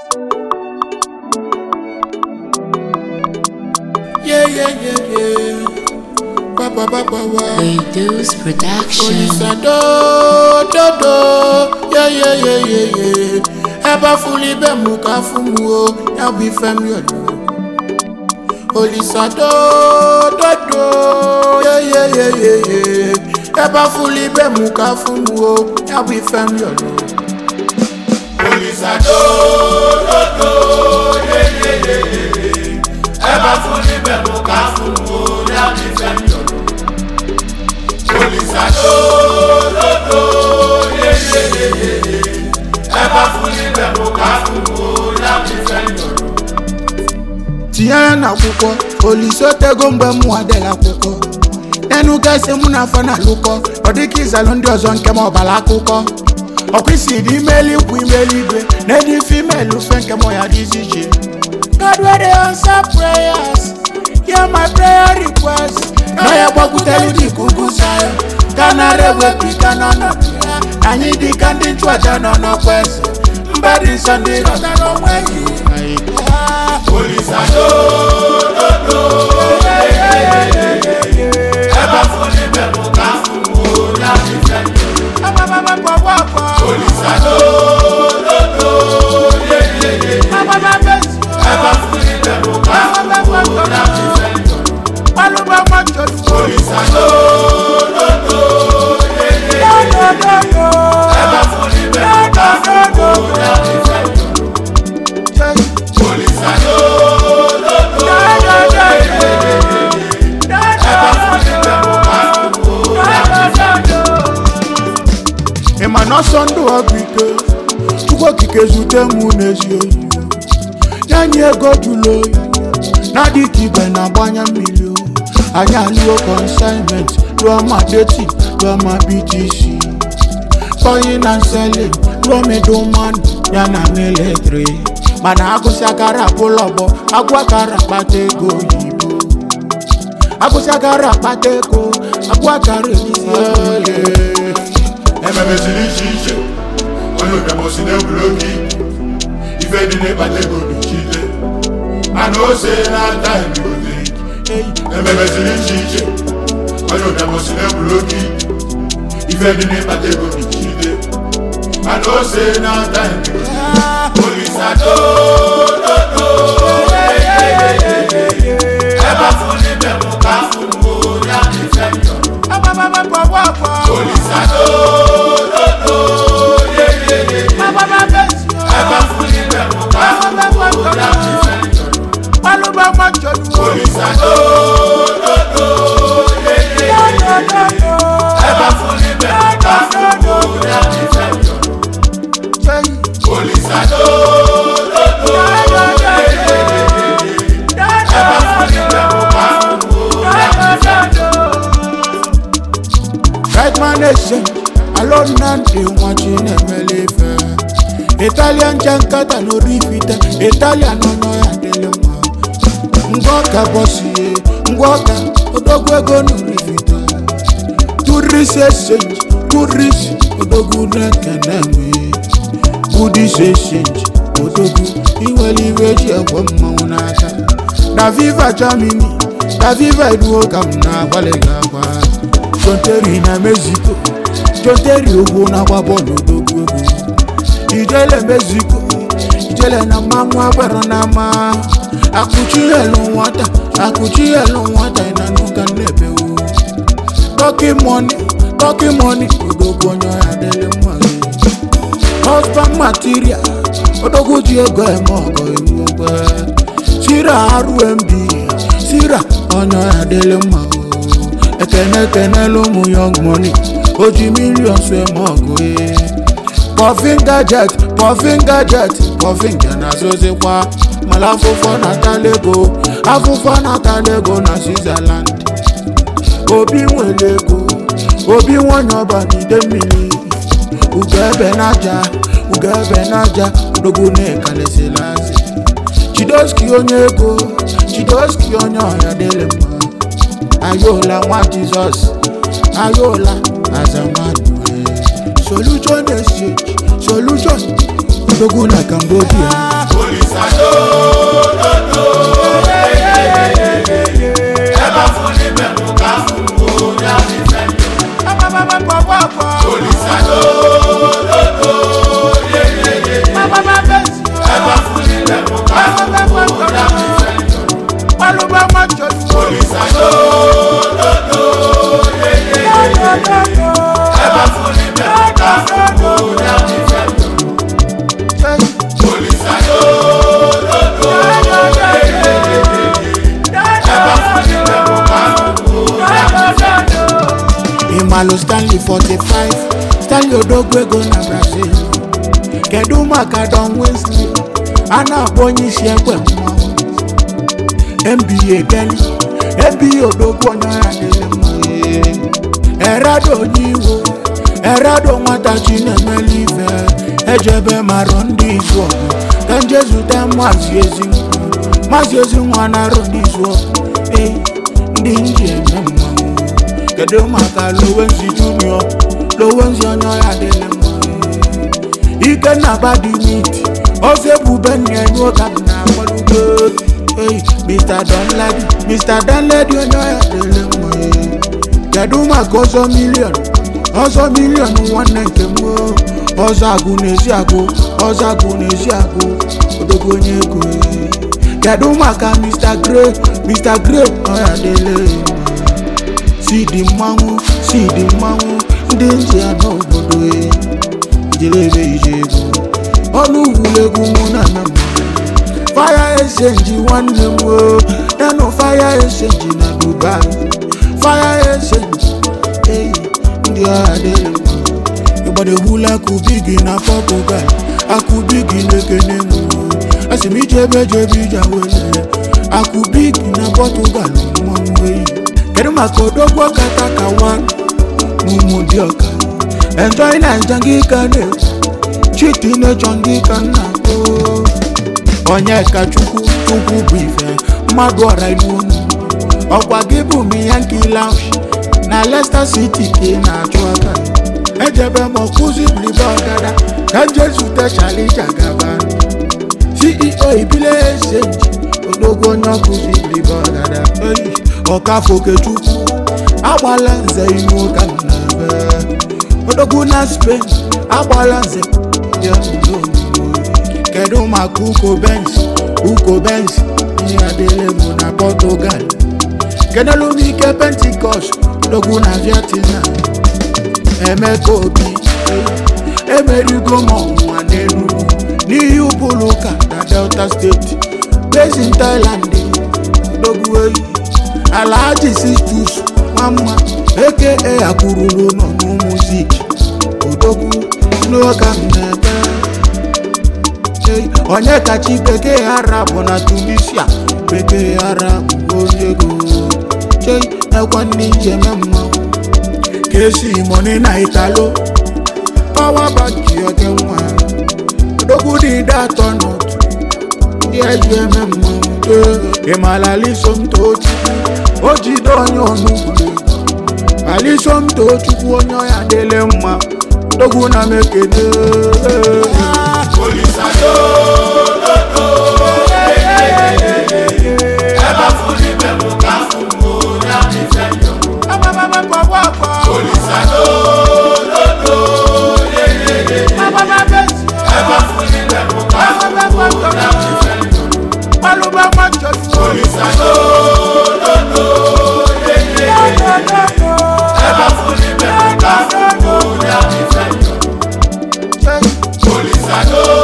Yeah. Reduce production. Olisa do. Yeah. Eba fuli be muka fumu o. Ya bi fem yolo. Olisa do. Yeah. Eba fuli be muka fumu o. Ya bi fem yolo. Olisa do. Yeah. Eba fuli be muka fumu o. Ya bi fem yolo. Olisa do. Yeah. Eba fuli be muka fumu o. Ya bi fem yolo. Tiya na kuko, Olisa tego mbe mu adela kuko. Nenu kese muna fana luko, odiki zalondi ozo nke mo bala kuko. Okwisi di meli ku imeli be, nedi female ufenke mo ya dizije. God where they answer prayers, hear my prayer request. No ya boku tell di kuku sayo, kana rewe pika no tuya. Anyi di kandi chwaja no kwese, mbadi sandi rota no wengi. Olisa do. Eba fuli be muka fumu o. Ya bi fem yolo. Olisa do. Eba fuli be muka fumu o. Ya bi fem yolo. Olisa do. Eba fuli be muka fumu o. Ya bi fem yolo. Olisa do. Ema no sondo agrike, chuko kike zute mu nezio. Nyanyi ego julo, na di kibe na banya milio. Anya liwo consignment, lo ma deti, lo ma BTC. Buying and selling, lo me do man, yana military. Mana akusakara pulobo, akwakara patego yibo. Akusakara patego, akwakara lisiole. Ememe silichiche, ono demo sine bloki. Ife dine patego bichile. I know say na time you think. Ememe silichiche, ono demo sine bloki. Ife dine patego bichile. I know say na time you think. Olisa do. Eba fuli be muka fumu o. Ya bi fem yolo. Olisa do. Eba fuli be muka fumu o. Ya bi fem yolo. Olisa do. Eba fuli be muka fumu o. Ya bi fem yolo. Olisa do. Eba fuli be muka fumu o. Ya bi fem yolo. Right man nation, alone nante watching emelife. Italian jankata no repeat, Italian no ya delema. Ngoka bossier, ngoka odogu ego no repeat. Tourist exchange, tourist odogu nekeneme. Buddhist exchange, odogu iweli weji akwamma unata. Na viva Germany, na viva iduoka mna walega kwa. Jonteri na Mexico, Jonteri ogo na wabolo dogo. Ijele Mexico, ijele na mama wero na ma. Akuchi elu wata ina nuka nebe o. Talking money, odogo nyo ya dele mwage. Husband material, odogo jiego emogo imuwe. Sira RMB, sira onyo ya dele mwage. Ekene lumu young money, oji millions we mogo Puffing gadget, na zoze kwa. Malafufo na talego, afufo na talego na Switzerland. Obi wanyoba ni demili. Ugebe naja, udogu ne kalesilazi. Chidoski onyo ya delema. Ayola wa Jesus, Ayola as a man. Solution exchange, solution. Odogu na Cambodia. Police ever fully memoka fumo ya defend. Police ever fully memoka fumo ya defend. Police ever fully memoka fumo ya defend. Police Imalo Stanley 45, Stanley Odogwe go na Brazil. Kedu maka Don Wesley, ana bonyi siekwe mwa. NBA Kenny, NBA Odogwe onyoya dele mwa. Erado nyiwo, Erado mwata chine melive. Ejebe marondi izwo, kanjezu maziezi mwana rondi izwo. Ndi nje mwa. Kedu maka Lowenzi Junior, Lowenzi onyoya dele mwa. Ike na badi meet, ose bubeni enyo kapna walugo. Mr. Danladi onyoya dele mwa. Kedu maka ozo million nwanne nke mwo. Ozo agunezi ago, Odogwu onye ego. Kedu maka Mr. Grey onyoya dele mwa. Sidi mmanwụ ndị nji ya n'obodo jelebe ijego ọnụ wulegwu mụ na mma fire exchange nwanne m nenu fire exchange na Dubai fire exchange ndị agha dịrị ịgbado hula akụbigi na Portugal akụbigi na-ekene m asị m ijebe ije wele akụbigi na Portugal mmanwụ Kedu maka Odogwu kata ka wan Mumudioka Enjoy na njangika ne Chiti ne chongika na Onyeka chukwu bife Madu ọra inunu Ọkwa gibu mi Yankee Lounge Na Leicester City ke na achụaka Ejebe mokuzi bliba ọgada Kanjesu te Charlie Jagaban CEO Ibile Exchange Odogwu onye ọkụzi bliba ọgada Ọkafoke chukwu agbala nze inu ụka n'ebe Odogwu na Spain agbala nze ya n'udo. Kedu maka Uko Benz ihe adịle mụ na Portugal. Kedụ ike Pentecost Odogwu na Vietnam. Emeka Obi emerigo m ọnwụnwa n'Enugu n'ihi ụbụrụ ụka na Delta State based in Thailand. Odogwu Alhaji Sistus Mama aka Akurulu nọ n'muzik Odogwu n'oge mmemme onye kachi bekee Arab na Tunisia bekee Arab onye go ekwe ndị njem mmanwụ kesi money na Italo power bank oke nwa Odogwu dị datọ n'otu ndị eji eme mmanwụ Imala Alisomto Chukwu Ojido onye onugbu Alisomto Chukwu onye ya dele mma Odogwu na mekede Police ever fully memoka fumo ya defend. Police ever fully memoka fumo ya defend. Police ever fully memoka fumo ya defend. Police